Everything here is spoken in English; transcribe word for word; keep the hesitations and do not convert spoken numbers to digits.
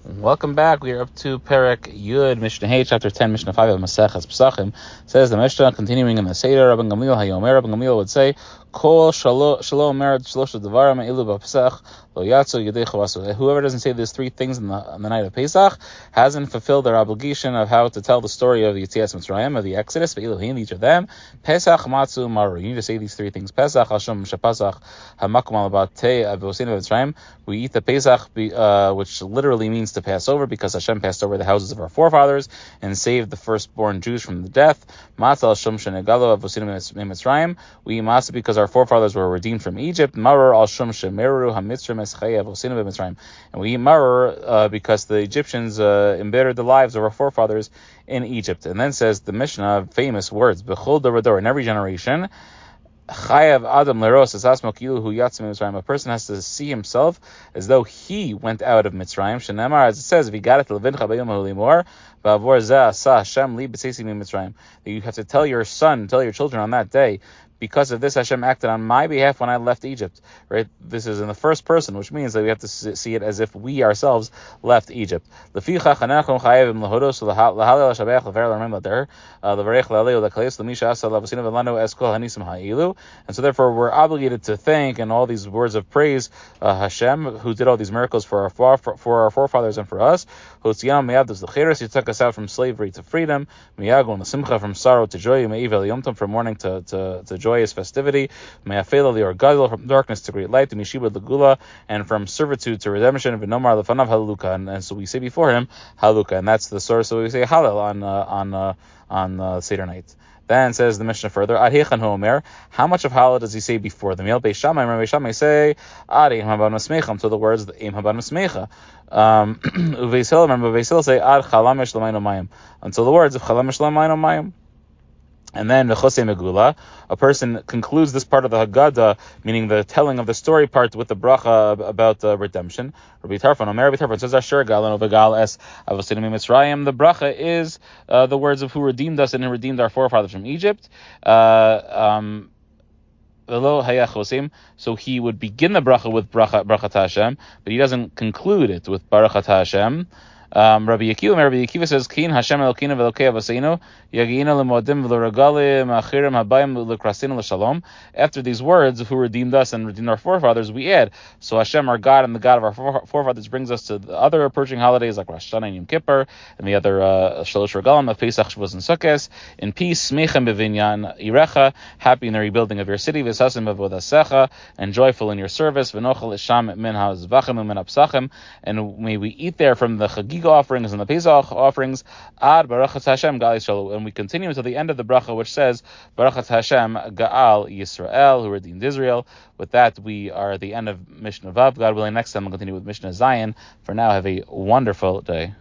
Welcome back. We are up to Perek Yud, Mishnah H, chapter ten, Mishnah five of Maseches Pesachim. Says the Mishnah, continuing in the Seder, Rabban Gamliel Hayomer. Rabban Gamliel would say, Kol Shalom Mered Shlosh Devarim Ilu B'Pesach Lo Yatzu Yedei Chavasu. Whoever doesn't say these three things in the, on the night of Pesach hasn't fulfilled their obligation of how to tell the story of the Yetzias Mitzrayim, of the Exodus. Ve'iluhin, each of them. Pesach Matzu Maru. You need to say these three things. Pesach Hashem Shepasach Hamakum Alabatei Avosin Mitzrayim. We eat the Pesach, uh, which literally means to pass over, because Hashem passed over the houses of our forefathers and saved the firstborn Jews from the death. Matzah Hashem Shenegalo Avosin Mitzrayim. We eat matzah because our forefathers were redeemed from Egypt. Maror al Shum Shemeru HaMitzrim Eschei Avosin Mitzrayim. And we eat maror uh, because the Egyptians uh, embittered the lives of our forefathers in Egypt. And then says the Mishnah, famous words, Bechol Dorador, in every generation, Chayav Adam Leros Asasmo Kilu Hu Yatzim Mitzrayim. A person has to see himself as though he went out of Mitzrayim. Shenemar, as it says, Vigarat Levincha Bayom Halimor Ba'avor Zeh Asa Hashem Li B'Seisi Mitzrayim. You have to tell your son, tell your children on that day, because of this, Hashem acted on my behalf when I left Egypt. Right? This is in the first person, which means that we have to see it as if we ourselves left Egypt. And so therefore, we're obligated to thank, and all these words of praise, uh, Hashem, who did all these miracles for our for, for our forefathers and for us. He took us out from slavery to freedom, from sorrow to joy, from mourning to, to, to joy. Joyous festivity, from darkness to great light, and from servitude to redemption, and, and so we say before him Haluka, and that's the source. So we say Hallel on uh, on uh, on uh, Seder night. Then says the Mishnah further, Ad Hechan Hu Omer, how much of Hallel does he say before the meal? Beis Shammai, Beis Shammai say Ad Eim Haban Masmecha, to the words Eim Haban Masmecha. Um, Uveis Hillel, remember Uveis Hillel say Ad Chalamesh L'Mayno Mayim, until the words of Chalamesh L'Mayno Mayim. And then the Chosei Megula, a person concludes this part of the Haggadah, meaning the telling of the story part, with the bracha about uh, redemption. Rabbi Tarfon, Omer Rabbi Tarfon says, Asher Galanu V'Gal Es Avosim Mitzrayim. The bracha is uh, the words of who redeemed us and who redeemed our forefathers from Egypt. Uh, um, So he would begin the bracha with bracha, bracha Hashem, but he doesn't conclude it with baruch Hashem. Um, Rabbi Yekiva, Rabbi Yekiva says, "Kin Hashem Elokeinu v'Elokei Avaseinu Yagiinu l'modim v'Loregalim Achirim Habayim l'Krasinu l'Shalom." After these words, who redeemed us and redeemed our forefathers, we add, so Hashem, our God and the God of our forefathers, brings us to the other approaching holidays like Rosh Hashanah and Yom Kippur, and the other uh, Shalosh Regalim of Pesach, Shavuos, and Sukkot. In peace, Smechem b'Vinyan Irecha, happy in the rebuilding of your city, V'Sasim b'Avodasecha, and joyful in your service, V'Nochel Isham min haZvachim u'min haPsachim, and may we eat there from the Chagig offerings and the Pesach offerings, Ad Barachat Hashem Gal Yisrael, and we continue until the end of the bracha, which says Barachat Hashem Gaal Yisrael, who redeemed Israel. With that, we are at the end of Mishnah Vav. God willing, next time we'll continue with Mishnah Zion. For now, have a wonderful day.